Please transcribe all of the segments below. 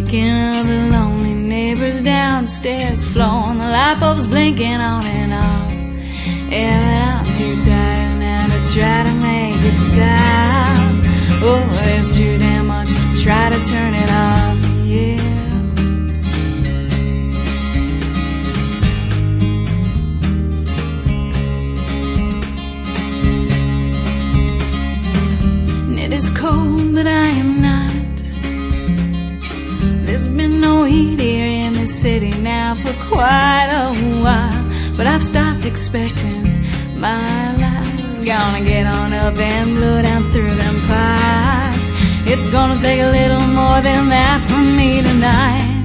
Thinking of the lonely neighbors downstairs, flowing, the light bulbs blinking on and off. Yeah, but I'm too tired now to try to make it stop. Oh, there's too damn much to try to turn it off, yeah. And it is cold, but I am not. There's been no heat here in the city now for quite a while, but I've stopped expecting my life's gonna get on up and blow down through them pipes. It's gonna take a little more than that from me tonight.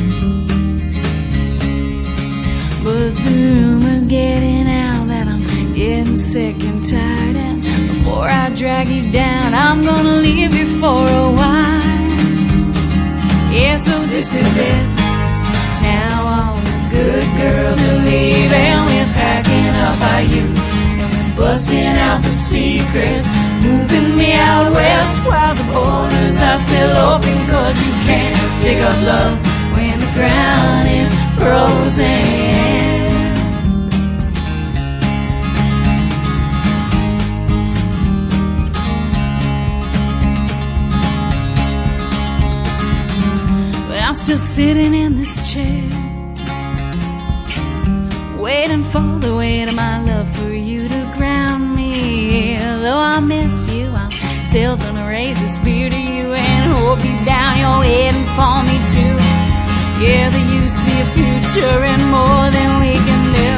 But the rumor's getting out that I'm getting sick and tired, and before I drag you down, I'm gonna leave you for a while. Yeah, so this is it. Now all the good girls are leaving. We're packing up our youth, and we're busting out the secrets, moving me out west while the borders are still open. Cause you can't dig up love when the ground is frozen. I'm still sitting in this chair, waiting for the weight of my love for you to ground me. Though I miss you, I'm still gonna raise a spear to you and hope you down. You're waiting for me too. Yeah, that you see a future and more than we can do.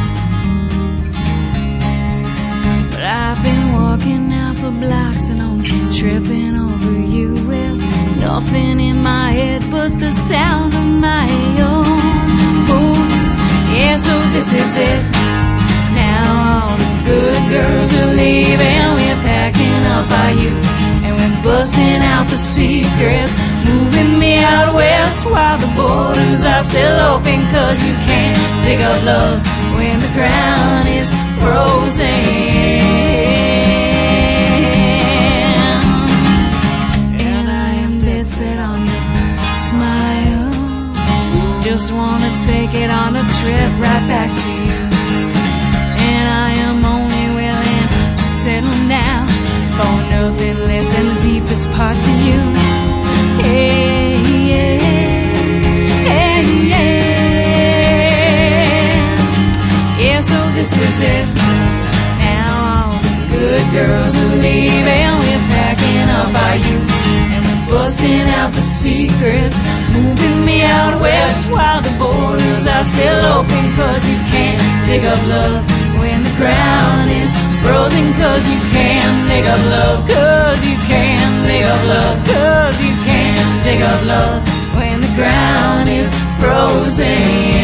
But I've been walking out for blocks and only tripping over you with nothing in my head but the sound of my own boots. Yeah, so this is it. Now all the good girls are leaving. We're packing up our youth, and we're busting out the secrets, moving me out west while the borders are still open. Cause you can't dig up love when the ground is frozen. Set on your smile, just wanna take it on a trip right back to you. And I am only willing to settle down for nothing less than the deepest parts of you. Hey, yeah, hey, yeah. Yeah, so this is it. Now all the good girls are leaving. We're packing up our youth, busting out the secrets, moving me out west while the borders are still open. Cause you can't dig up love when the ground is frozen. Cause you can't dig up love. Cause you can't dig up love. Cause you can't dig up love when the ground is frozen.